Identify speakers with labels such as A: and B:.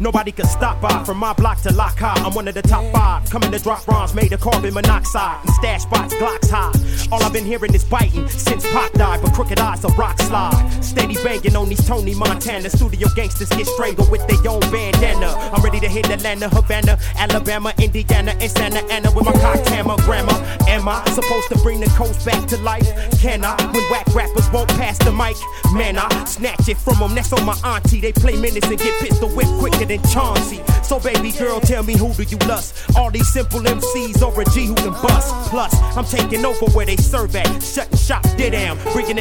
A: Nobody can stop by from my block to lock high. I'm one of the top 5, coming to drop rhymes made of carbon monoxide and stash spots, Glocks high. All I've been hearing is biting since Pop died, but crooked eyes a rock slide. Steady banging on these Tony Montana. Studio gangsters get strangled with their own bandana. I'm ready to hit Atlanta, Havana, Alabama, Indiana, and Santa Ana with my cock hammer grammar. Am I supposed to bring the coast back to life? Can I? When whack rappers won't pass the mic, man, I snatch it from them. That's on my auntie. They play minutes and get pistol whipped quicker than Chauncey. So baby girl, tell me who do you lust? All these simple MCs or a G who can bust. Plus, I'm taking over where they serve at, shutting shop, dead down, bringing